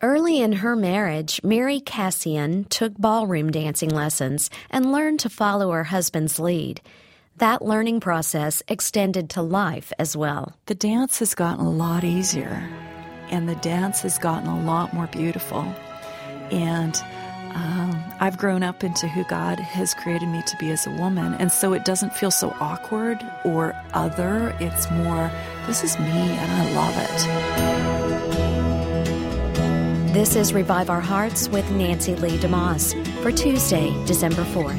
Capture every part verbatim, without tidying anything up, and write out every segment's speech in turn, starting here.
Early in her marriage, Mary Cassian took ballroom dancing lessons and learned to follow her husband's lead. That learning process extended to life as well. The dance has gotten a lot easier, and the dance has gotten a lot more beautiful. And um, I've grown up into who God has created me to be as a woman, and so it doesn't feel so awkward or other. It's more, this is me, and I love it. This is Revive Our Hearts with Nancy Lee DeMoss for Tuesday, December fourth.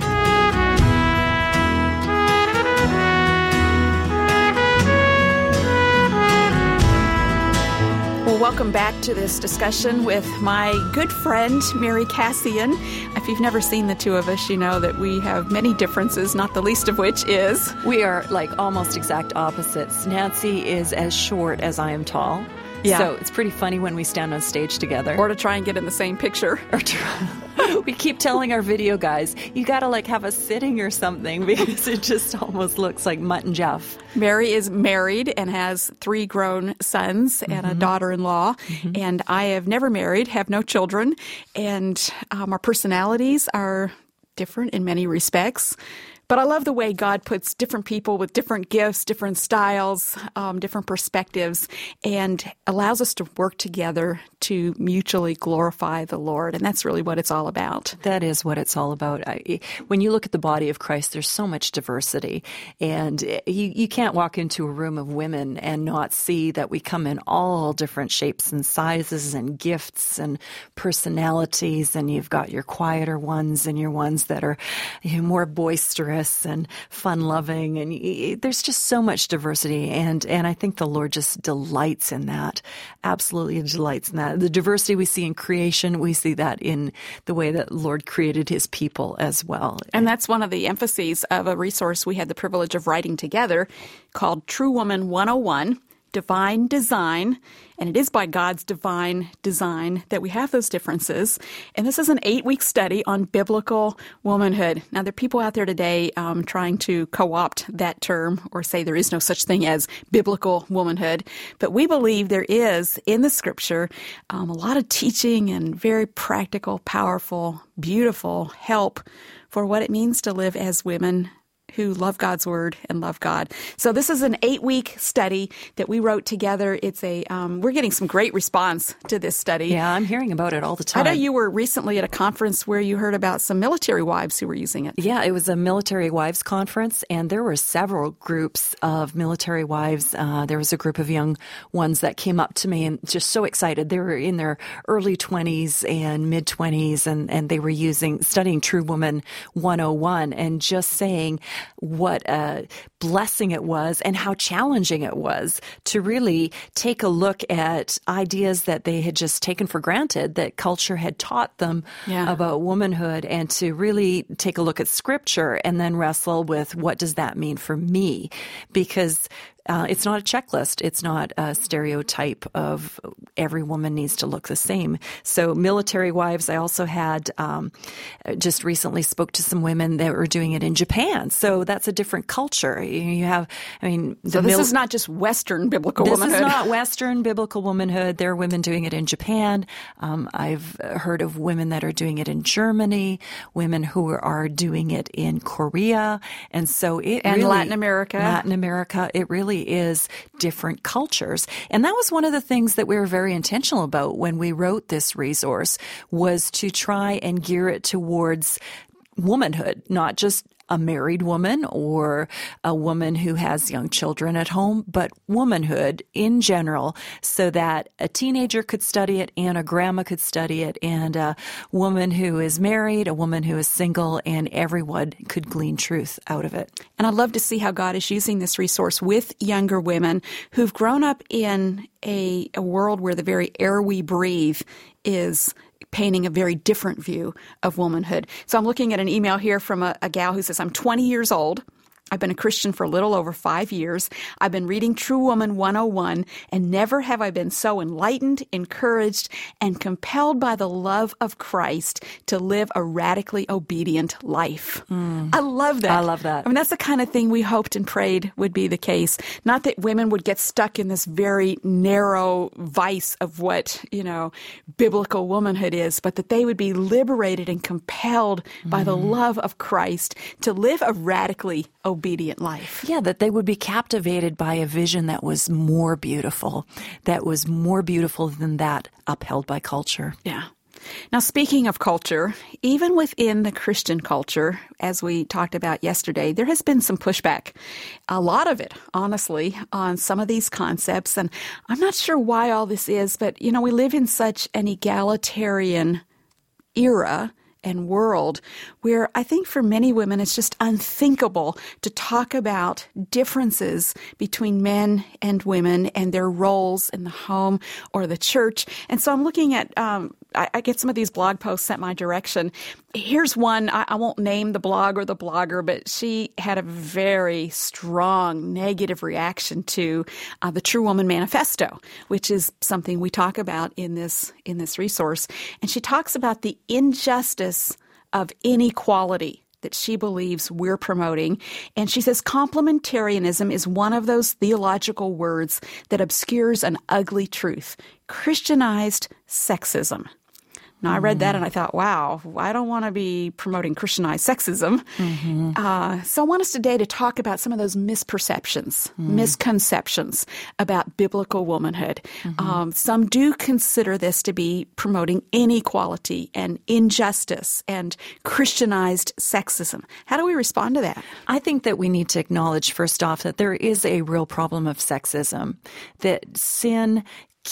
Well, welcome back to this discussion with my good friend, Mary Cassian. If you've never seen the two of us, you know that we have many differences, not the least of which is... We are like almost exact opposites. Nancy is as short as I am tall. Yeah. So it's pretty funny when we stand on stage together. Or to try and get in the same picture. Or try, we keep telling our video guys, you got to like have us sitting or something because it just almost looks like Mutt and Jeff. Mary is married and has three grown sons mm-hmm. and a daughter-in-law. Mm-hmm. And I have never married, have no children. And um, our personalities are different in many respects. But I love the way God puts different people with different gifts, different styles, um, different perspectives, and allows us to work together to mutually glorify the Lord. And that's really what it's all about. That is what it's all about. I, when you look at the body of Christ, there's so much diversity. And you, you can't walk into a room of women and not see that we come in all different shapes and sizes and gifts and personalities. And you've got your quieter ones and your ones that are you know, more boisterous and fun-loving, and y- there's just so much diversity, and, and I think the Lord just delights in that, absolutely delights in that. The diversity we see in creation, we see that in the way that the Lord created His people as well. And that's one of the emphases of a resource we had the privilege of writing together called True Woman one oh one. Divine design, and it is by God's divine design that we have those differences. And this is an eight-week study on biblical womanhood. Now, there are people out there today um, trying to co-opt that term or say there is no such thing as biblical womanhood. But we believe there is, in the Scripture, um, a lot of teaching and very practical, powerful, beautiful help for what it means to live as women who love God's Word and love God. So this is an eight-week study that we wrote together. It's a um, we're getting some great response to this study. Yeah, I'm hearing about it all the time. I know you were recently at a conference where you heard about some military wives who were using it. Yeah, it was a military wives conference, and there were several groups of military wives. Uh, there was a group of young ones that came up to me and just so excited. They were in their early twenties and mid-twenties, and, and they were using studying True Woman one oh one and just saying what a blessing it was and how challenging it was to really take a look at ideas that they had just taken for granted, that culture had taught them yeah. about womanhood, and to really take a look at Scripture and then wrestle with what does that mean for me? Because Uh, it's not a checklist. It's not a stereotype of every woman needs to look the same. So military wives, I also had um, just recently spoke to some women that were doing it in Japan. So that's a different culture. You have, I mean, so this mil- is not just Western biblical this womanhood. This is not Western biblical womanhood. There are women doing it in Japan. Um, I've heard of women that are doing it in Germany, women who are doing it in Korea, and so it and really, Latin America. Latin America. It really is different cultures. And that was one of the things that we were very intentional about when we wrote this resource, was to try and gear it towards womanhood, not just a married woman or a woman who has young children at home, but womanhood in general, so that a teenager could study it and a grandma could study it, and a woman who is married, a woman who is single, and everyone could glean truth out of it. And I'd love to see how God is using this resource with younger women who've grown up in a, a world where the very air we breathe is painting a very different view of womanhood. So I'm looking at an email here from a, a gal who says, I'm twenty years old. I've been a Christian for a little over five years. I've been reading True Woman one oh one, and never have I been so enlightened, encouraged, and compelled by the love of Christ to live a radically obedient life. Mm. I love that. I love that. I mean, that's the kind of thing we hoped and prayed would be the case. Not that women would get stuck in this very narrow vice of what, you know, biblical womanhood is, but that they would be liberated and compelled mm. by the love of Christ to live a radically obedient life. Yeah, that they would be captivated by a vision that was more beautiful, that was more beautiful than that upheld by culture. Yeah. Now, speaking of culture, even within the Christian culture, as we talked about yesterday, there has been some pushback, a lot of it, honestly, on some of these concepts. And I'm not sure why all this is, but, you know, we live in such an egalitarian era and world where I think for many women it's just unthinkable to talk about differences between men and women and their roles in the home or the church. And so I'm looking at, um, I, I get some of these blog posts sent my direction. Here's one, I, I won't name the blog or the blogger, but she had a very strong negative reaction to uh, the True Woman Manifesto, which is something we talk about in this in this resource. And she talks about the injustice of inequality that she believes we're promoting. And she says complementarianism is one of those theological words that obscures an ugly truth, Christianized sexism. Now, I read that and I thought, wow, I don't want to be promoting Christianized sexism. Mm-hmm. Uh, so I want us today to talk about some of those misperceptions, mm. misconceptions about biblical womanhood. Mm-hmm. Um, some do consider this to be promoting inequality and injustice and Christianized sexism. How do we respond to that? I think that we need to acknowledge, first off, that there is a real problem of sexism, that sin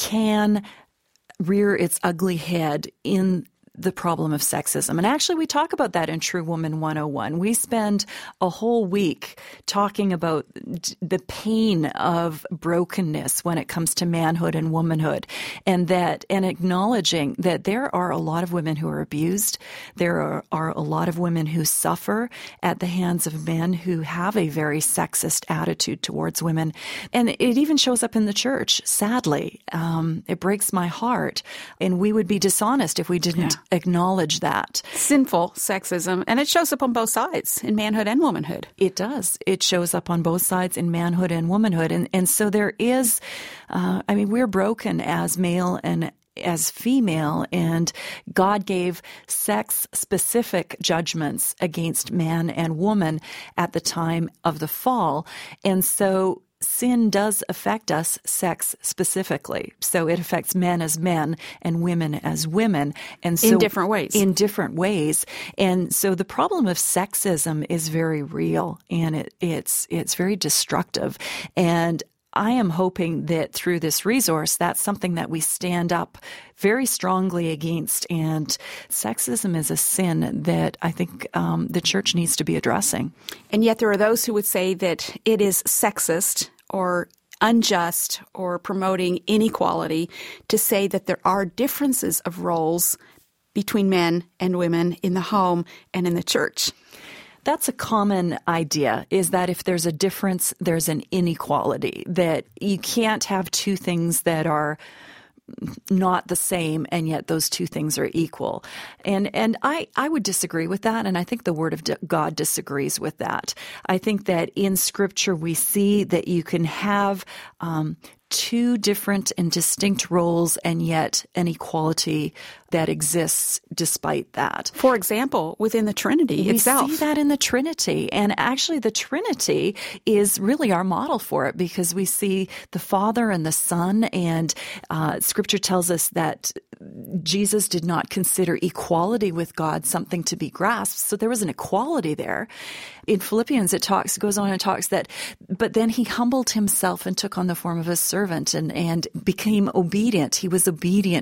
can rear its ugly head in the problem of sexism. And actually, we talk about that in True Woman one oh one. We spend a whole week talking about the pain of brokenness when it comes to manhood and womanhood, and that, and acknowledging that there are a lot of women who are abused. There are, are a lot of women who suffer at the hands of men who have a very sexist attitude towards women. And it even shows up in the church, sadly. Um, it breaks my heart. And we would be dishonest if we didn't yeah. acknowledge that. Sinful sexism, and it shows up on both sides, in manhood and womanhood. It does. It shows up on both sides in manhood and womanhood. And, and so there is, uh, I mean, we're broken as male and as female, and God gave sex-specific judgments against man and woman at the time of the fall. And so sin does affect us sex specifically. So it affects men as men and women as women. And so in different ways. In different ways. And so the problem of sexism is very real, and it, it's it's very destructive. And I am hoping that through this resource, that's something that we stand up very strongly against. And sexism is a sin that I think um, the church needs to be addressing. And yet there are those who would say that it is sexist or unjust or promoting inequality to say that there are differences of roles between men and women in the home and in the church. That's a common idea, is that if there's a difference, there's an inequality, that you can't have two things that are not the same, and yet those two things are equal. And and I, I would disagree with that, and I think the Word of God disagrees with that. I think that in Scripture we see that you can have um, two different and distinct roles and yet an equality that exists despite that. For example, within the Trinity we itself. We see that in the Trinity. And actually the Trinity is really our model for it, because we see the Father and the Son, and uh, Scripture tells us that Jesus did not consider equality with God something to be grasped. So there was an equality there. In Philippians, it talks, goes on and talks that, but then he humbled himself and took on the form of a servant and, and became obedient. He was obedient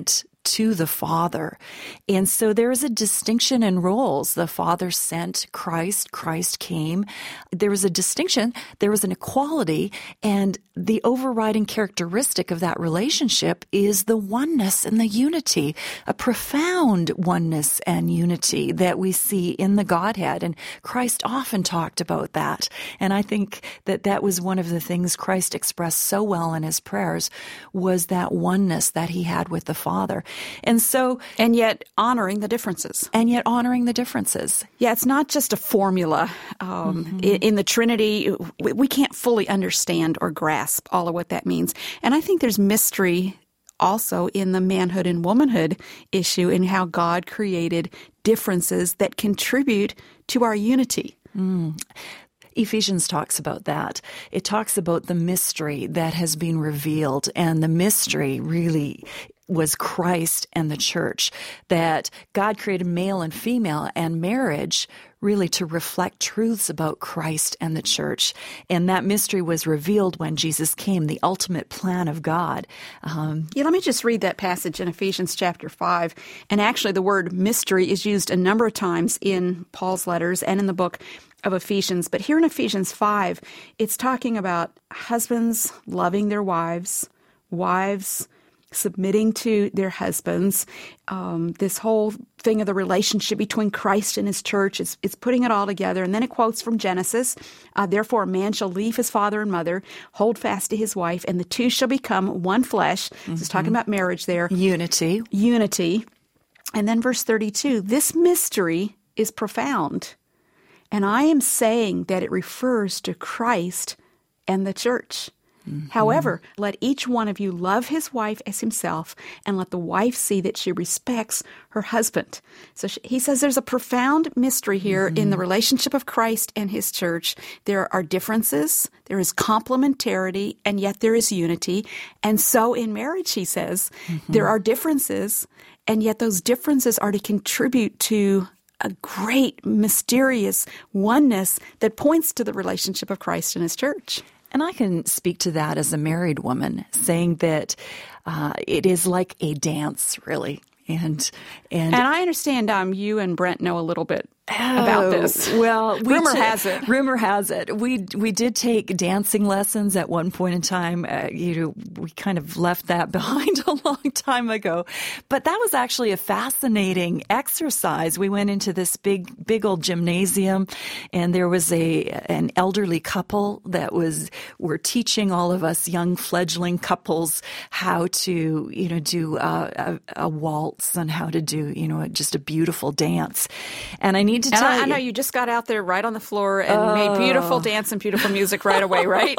to the Father. And so there is a distinction in roles. The Father sent Christ, Christ came. There was a distinction, there was an equality, and the overriding characteristic of that relationship is the oneness and the unity, a profound oneness and unity that we see in the Godhead. And Christ often talked about that. And I think that that was one of the things Christ expressed so well in his prayers, was that oneness that he had with the Father. And so, and yet honoring the differences. And yet honoring the differences. Yeah, it's not just a formula. Um, mm-hmm. in, in the Trinity, we, we can't fully understand or grasp all of what that means. And I think there's mystery also in the manhood and womanhood issue, in how God created differences that contribute to our unity. Mm. Ephesians talks about that. It talks about the mystery that has been revealed, and the mystery really was Christ and the church, that God created male and female and marriage really to reflect truths about Christ and the church. And that mystery was revealed when Jesus came, the ultimate plan of God. Um, yeah, let me just read that passage in Ephesians chapter five. And actually the word mystery is used a number of times in Paul's letters and in the book of Ephesians. But here in Ephesians five, it's talking about husbands loving their wives, wives submitting to their husbands, um, this whole thing of the relationship between Christ and his church. It's, it's putting it all together. And then it quotes from Genesis, uh, therefore a man shall leave his father and mother, hold fast to his wife, and the two shall become one flesh. Mm-hmm. So it's talking about marriage there. Unity. Unity. And then verse thirty-two, this mystery is profound. And I am saying that it refers to Christ and the church. Mm-hmm. However, let each one of you love his wife as himself, and let the wife see that she respects her husband. So she, he says there's a profound mystery here mm-hmm. in the relationship of Christ and his church. There are differences, there is complementarity, and yet there is unity. And so in marriage, he says, mm-hmm. there are differences, and yet those differences are to contribute to a great, mysterious oneness that points to the relationship of Christ and his church. And I can speak to that as a married woman, saying that uh, it is like a dance, really. And and, and I understand um, you and Brent know a little bit about this. Oh, well, we rumor t- has it. Rumor has it. We we did take dancing lessons at one point in time. Uh, you know, we kind of left that behind a long time ago. But that was actually a fascinating exercise. We went into this big, big old gymnasium, and there was a an elderly couple that was were teaching all of us young fledgling couples how to, you know, do a, a, a waltz and how to do, you know, just a beautiful dance. And I need to and tell I, you, I know you just got out there right on the floor and oh. made beautiful dance and beautiful music right away, right?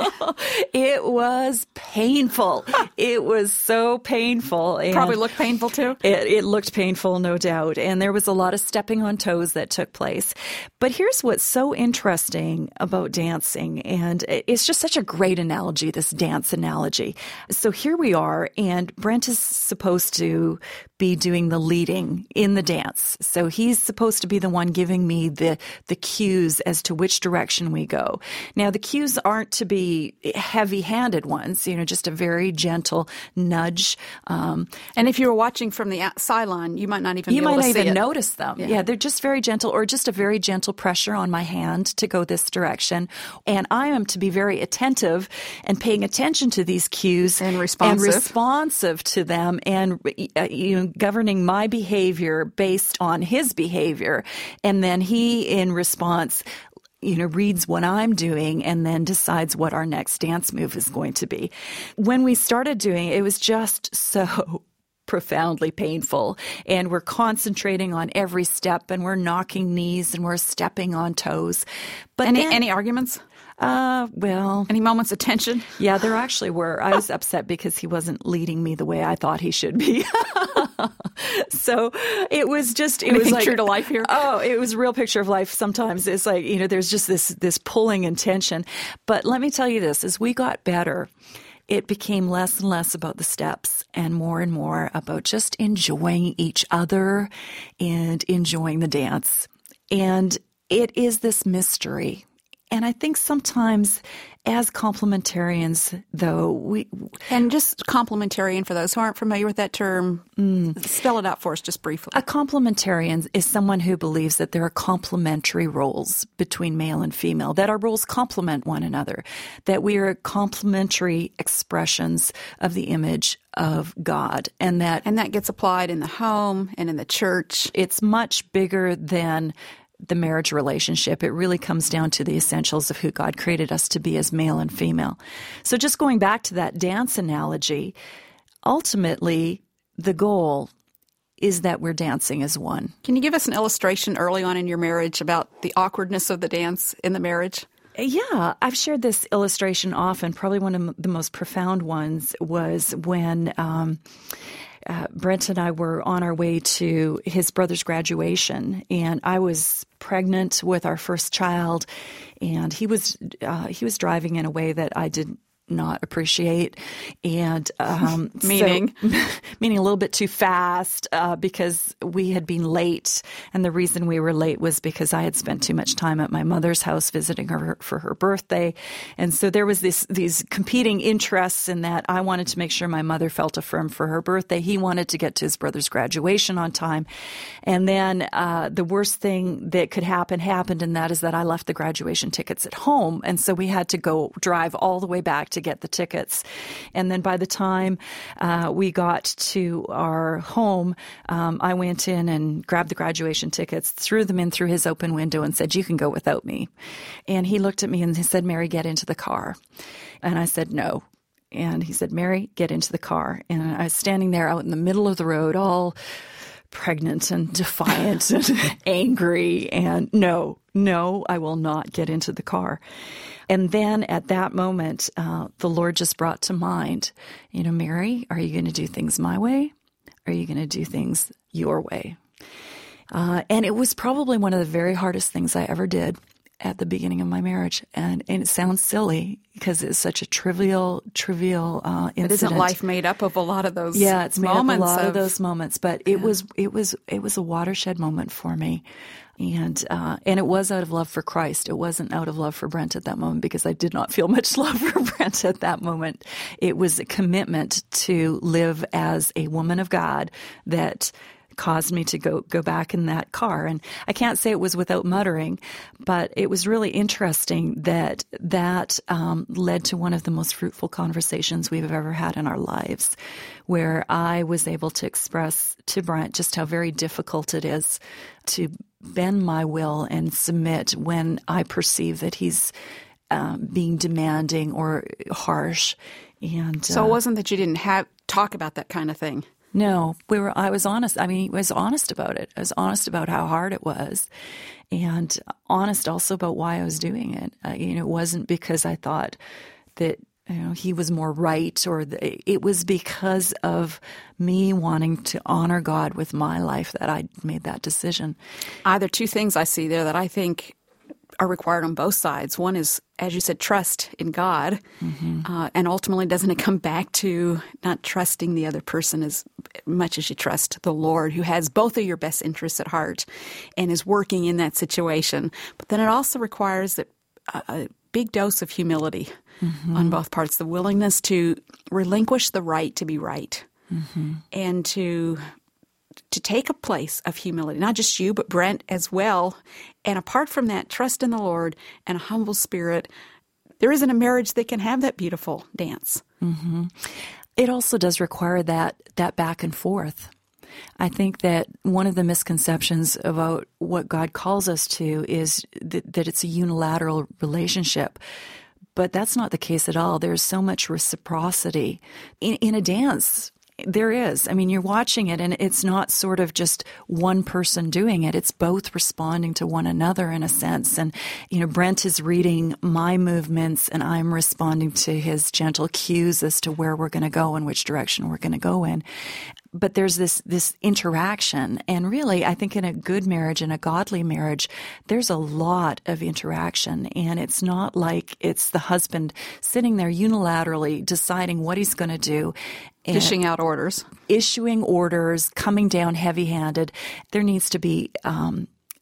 It was painful. It was so painful. And probably looked painful too? It, it looked painful, no doubt. And there was a lot of stepping on toes that took place. But here's what's so interesting about dancing, and it's just such a great analogy, this dance analogy. So here we are, and Brent is supposed to be doing the leading in the dance. So he's supposed to be the one giving me the, the cues as to which direction we go. Now, the cues aren't to be heavy-handed ones, you know, just a very gentle nudge. Um, and if you were watching from the sideline, you might not even you be able might to not see even it. notice them. Yeah. yeah, they're just very gentle, or just a very gentle pressure on my hand to go this direction. And I am to be very attentive and paying attention to these cues and responsive, and responsive to them, and uh, you know, governing my behavior based on his behavior. And then he, in response, you know, reads what I'm doing and then decides what our next dance move is going to be. When we started doing it, it was just so profoundly painful, and we're concentrating on every step, and we're knocking knees, and we're stepping on toes. But any then, any arguments? Uh, well, any moments of tension? Yeah, there actually were. I was upset because he wasn't leading me the way I thought he should be. So it was just, it Anything was like true to life here. Oh, it was a real picture of life. Sometimes it's like, you know, there's just this, this pulling and tension. But let me tell you this, as we got better, it became less and less about the steps and more and more about just enjoying each other and enjoying the dance. And it is this mystery. And I think sometimes as complementarians, though, we... And just complementarian, for those who aren't familiar with that term, mm, spell it out for us just briefly. A complementarian is someone who believes that there are complementary roles between male and female, that our roles complement one another, that we are complementary expressions of the image of God, and that... And that gets applied in the home and in the church. It's much bigger than the marriage relationship. It really comes down to the essentials of who God created us to be as male and female. So just going back to that dance analogy, ultimately the goal is that we're dancing as one. Can you give us an illustration early on in your marriage about the awkwardness of the dance in the marriage? Yeah, I've shared this illustration often. Probably one of the most profound ones was when um, uh, Brent and I were on our way to his brother's graduation, and I was pregnant with our first child, and he was uh, he was driving in a way that I did not appreciate, and um, meaning so, meaning a little bit too fast uh, because we had been late, and the reason we were late was because I had spent too much time at my mother's house visiting her for her birthday, and so there was this these competing interests in that I wanted to make sure my mother felt affirmed for her birthday. He wanted to get to his brother's graduation on time, and then uh, the worst thing that could happen happened, and that is that I left the graduation tickets at home, and so we had to go drive all the way back to get the tickets. And then by the time uh, we got to our home, um, I went in and grabbed the graduation tickets, threw them in through his open window and said, "You can go without me." And he looked at me and he said, "Mary, get into the car." And I said, "No." And he said, "Mary, get into the car." And I was standing there out in the middle of the road, all pregnant and defiant and angry, and no, no, I will not get into the car. And then at that moment, uh, the Lord just brought to mind, you know, "Mary, are you going to do things my way? Or are you going to do things your way?" Uh, and it was probably one of the very hardest things I ever did at the beginning of my marriage. And, and it sounds silly because it's such a trivial, trivial uh, incident. But isn't life made up of a lot of those yeah, it's made moments? up a lot of, of those moments. But it yeah. was it was it was a watershed moment for me. And uh, and it was out of love for Christ. It wasn't out of love for Brent at that moment, because I did not feel much love for Brent at that moment. It was a commitment to live as a woman of God that caused me to go go back in that car. And I can't say it was without muttering, but it was really interesting that that um, led to one of the most fruitful conversations we've ever had in our lives, where I was able to express to Brent just how very difficult it is to bend my will and submit when I perceive that he's um, being demanding or harsh. And so uh, it wasn't that you didn't have talk about that kind of thing. No, we were. I was honest. I mean, I was honest about it. I was honest about how hard it was, and honest also about why I was doing it. Uh, you know, it wasn't because I thought that you know he was more right, or the, it was because of me wanting to honor God with my life that I made that decision. Either two things I see there that I think are required on both sides. One is, as you said, trust in God, mm-hmm. uh, and ultimately doesn't it come back to not trusting the other person as much as you trust the Lord, who has both of your best interests at heart and is working in that situation. But then it also requires that uh, a big dose of humility mm-hmm. on both parts, the willingness to relinquish the right to be right mm-hmm. and to to take a place of humility, not just you, but Brent as well. And apart from that, trust in the Lord and a humble spirit, there isn't a marriage that can have that beautiful dance. Mm-hmm. It also does require that that back and forth. I think that one of the misconceptions about what God calls us to is that, that it's a unilateral relationship. But that's not the case at all. There's so much reciprocity in, in a dance. There is. I mean, you're watching it, and it's not sort of just one person doing it. It's both responding to one another in a sense. And, you know, Brent is reading my movements, and I'm responding to his gentle cues as to where we're going to go and which direction we're going to go in. But there's this this interaction. And really, I think in a good marriage, in a godly marriage, there's a lot of interaction. And it's not like it's the husband sitting there unilaterally deciding what he's going to do. Dishing out orders. Issuing orders, coming down heavy-handed. There needs to be um,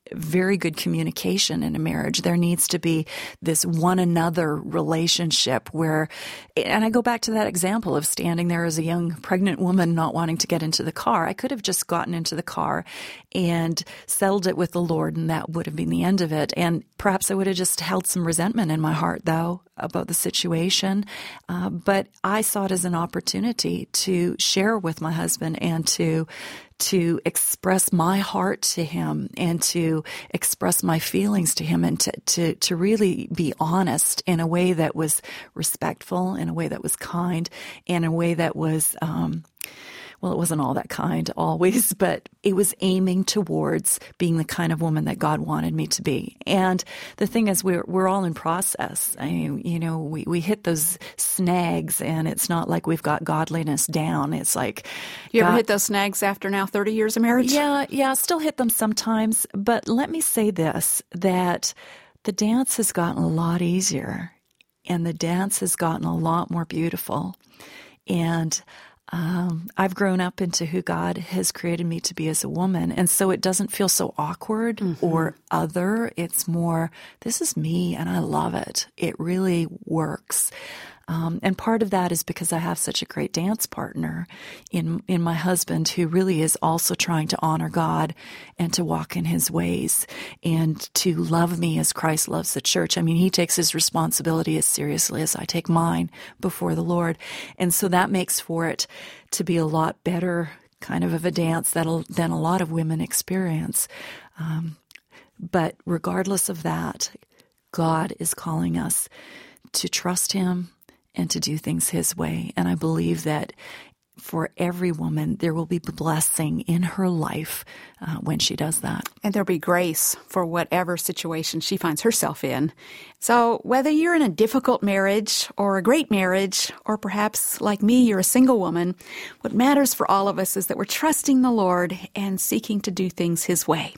very good communication in a marriage. There needs to be this one another relationship where, and I go back to that example of standing there as a young pregnant woman not wanting to get into the car. I could have just gotten into the car and settled it with the Lord, and that would have been the end of it. And perhaps I would have just held some resentment in my heart, though, about the situation. Uh, but I saw it as an opportunity to share with my husband and to to express my heart to him and to express my feelings to him and to, to, to really be honest in a way that was respectful, in a way that was kind, in a way that was, um, well, it wasn't all that kind always, but it was aiming towards being the kind of woman that God wanted me to be. And the thing is, we're we're all in process. I mean, you know, we, we hit those snags, and it's not like we've got godliness down. It's like... You ever God, hit those snags after now thirty years of marriage? Yeah, yeah, I still hit them sometimes. But let me say this, that the dance has gotten a lot easier, and the dance has gotten a lot more beautiful. And Um, I've grown up into who God has created me to be as a woman. And so it doesn't feel so awkward mm-hmm. or other. It's more, this is me and I love it. It really works. Um, and part of that is because I have such a great dance partner in in my husband who really is also trying to honor God and to walk in his ways and to love me as Christ loves the church. I mean, he takes his responsibility as seriously as I take mine before the Lord. And so that makes for it to be a lot better kind of of a dance that'll, than a lot of women experience. Um, but regardless of that, God is calling us to trust him and to do things his way. And I believe that for every woman, there will be blessing in her life uh, when she does that. And there'll be grace for whatever situation she finds herself in. So whether you're in a difficult marriage or a great marriage, or perhaps like me, you're a single woman, what matters for all of us is that we're trusting the Lord and seeking to do things his way.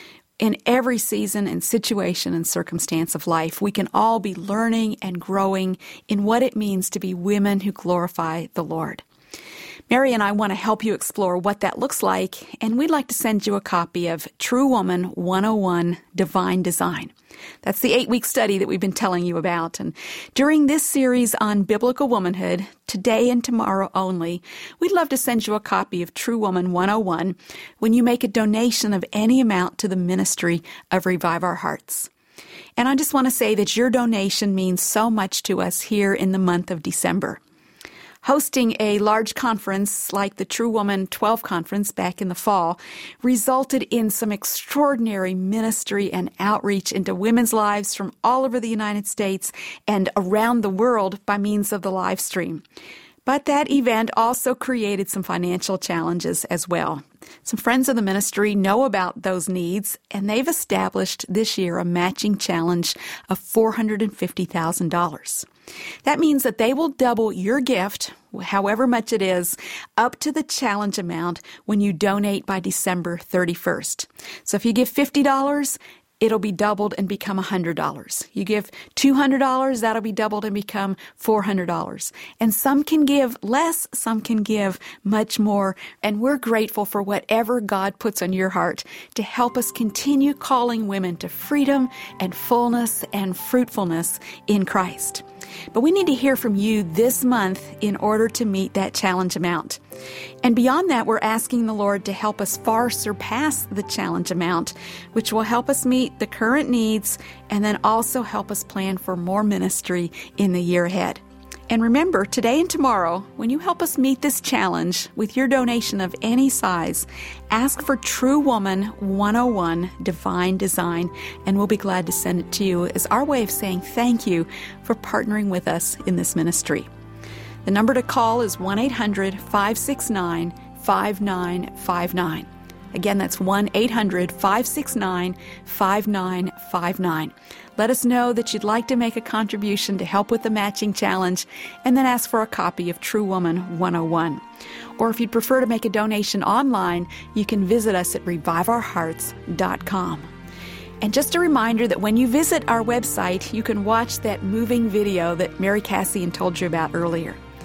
In every season and situation and circumstance of life, we can all be learning and growing in what it means to be women who glorify the Lord. Mary and I want to help you explore what that looks like, and we'd like to send you a copy of True Woman one oh one Divine Design. That's the eight-week study that we've been telling you about. And during this series on biblical womanhood, today and tomorrow only, we'd love to send you a copy of True Woman one oh one when you make a donation of any amount to the ministry of Revive Our Hearts. And I just want to say that your donation means so much to us here in the month of December. Hosting a large conference like the True Woman twelve conference back in the fall resulted in some extraordinary ministry and outreach into women's lives from all over the United States and around the world by means of the live stream. But that event also created some financial challenges as well. Some friends of the ministry know about those needs, and they've established this year a matching challenge of four hundred fifty thousand dollars. That means that they will double your gift, however much it is, up to the challenge amount when you donate by December thirty-first. So if you give fifty dollars, it'll be doubled and become one hundred dollars. You give two hundred dollars, that'll be doubled and become four hundred dollars. And some can give less, some can give much more. And we're grateful for whatever God puts on your heart to help us continue calling women to freedom and fullness and fruitfulness in Christ. But we need to hear from you this month in order to meet that challenge amount. And beyond that, we're asking the Lord to help us far surpass the challenge amount, which will help us meet the current needs and then also help us plan for more ministry in the year ahead. And remember, today and tomorrow, when you help us meet this challenge with your donation of any size, ask for True Woman one oh one Divine Design, and we'll be glad to send it to you as our way of saying thank you for partnering with us in this ministry. The number to call is one eight hundred five six nine five nine five nine. Again, that's one eight hundred five six nine five nine five nine. Let us know that you'd like to make a contribution to help with the matching challenge, and then ask for a copy of True Woman one oh one. Or if you'd prefer to make a donation online, you can visit us at revive our hearts dot com. And just a reminder that when you visit our website, you can watch that moving video that Mary Cassian told you about earlier.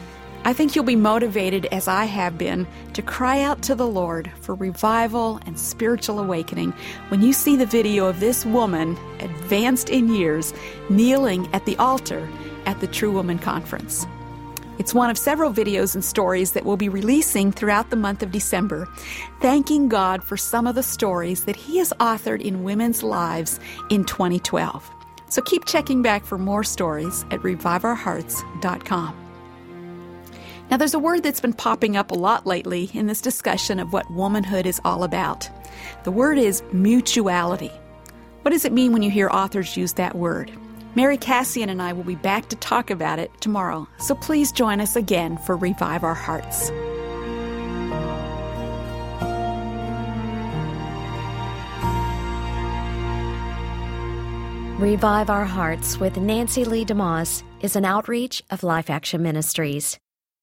I think you'll be motivated, as I have been, to cry out to the Lord for revival and spiritual awakening when you see the video of this woman, advanced in years, kneeling at the altar at the True Woman Conference. It's one of several videos and stories that we'll be releasing throughout the month of December, thanking God for some of the stories that He has authored in women's lives in twenty twelve. So keep checking back for more stories at revive our hearts dot com. Now, there's a word that's been popping up a lot lately in this discussion of what womanhood is all about. The word is mutuality. What does it mean when you hear authors use that word? Mary Cassian and I will be back to talk about it tomorrow, so please join us again for Revive Our Hearts. Revive Our Hearts with Nancy Lee DeMoss is an outreach of Life Action Ministries.